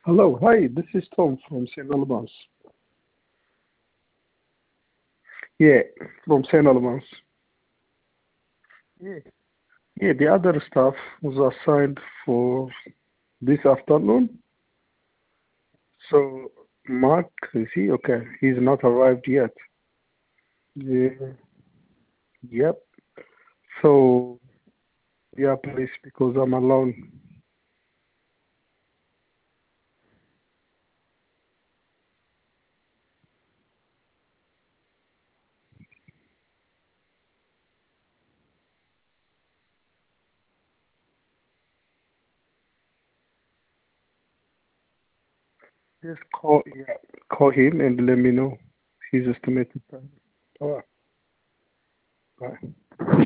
Hello, hi, this is Tom from St. Albans. Yeah, from St. Albans. Yeah. Yeah, the other staff was assigned for this afternoon. So, Mark, is he? Okay, he's not arrived yet. Yeah, yep. So, yeah, please, because I'm alone. Just call him and let me know his estimated time. All right, bye.